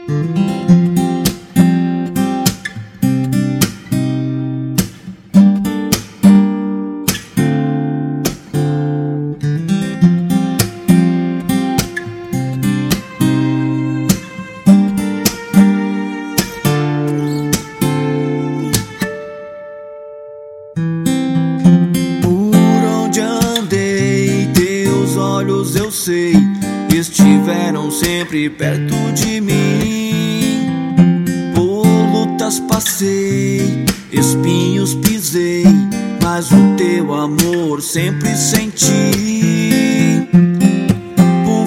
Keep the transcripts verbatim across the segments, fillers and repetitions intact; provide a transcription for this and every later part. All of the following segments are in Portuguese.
Olhos eu sei, estiveram sempre perto de mim. Por lutas passei, espinhos pisei, mas o teu amor sempre senti. Por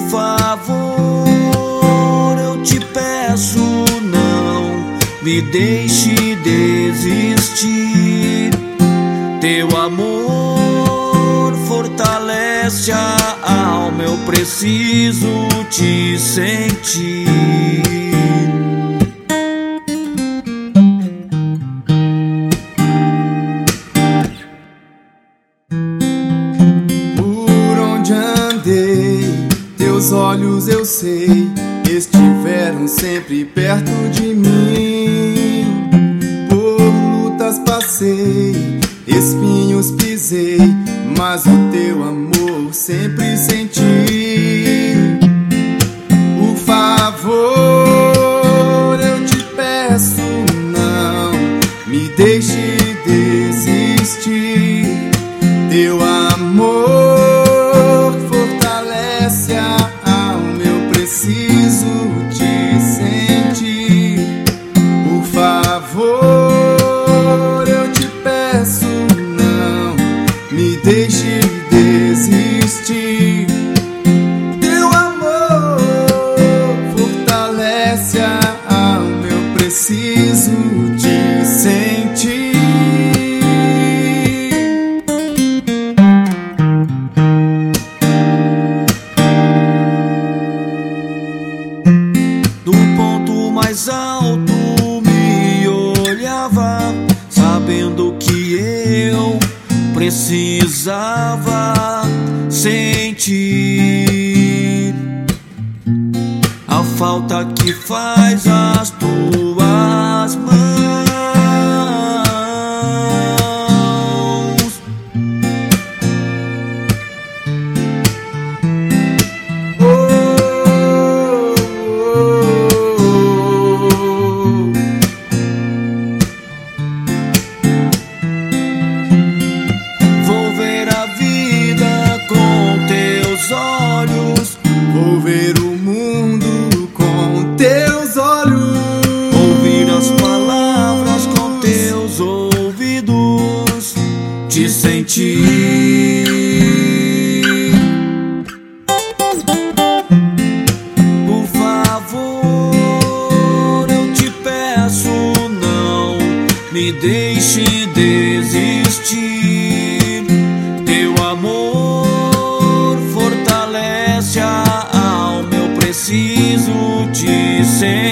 favor, eu te peço, não me deixe desistir. Teu amor fortalece a alma, eu preciso te sentir. Por onde andei, teus olhos eu sei, estiveram sempre perto de mim. Por lutas passei, espinhos pisei, mas o teu amor sempre senti. Por favor, eu te peço, não me deixe desistir. Teu amor fortalece a alma, eu preciso te sentir. Por favor, eu te peço, não me deixe desistir. Teu amor fortalece a alma, eu preciso te sentir. Do ponto mais alto me olhava, sabendo que eu precisava sentir a falta que faz as tuas mãos. Oh, oh, oh. Vou ver a vida com teus olhos, Vou ver o mundo com teus olhos, ouvir as palavras com teus ouvidos, te sentir. Por favor, eu te peço, não me deixe desistir. Teu amor fortalece a alma, eu preciso te sentir.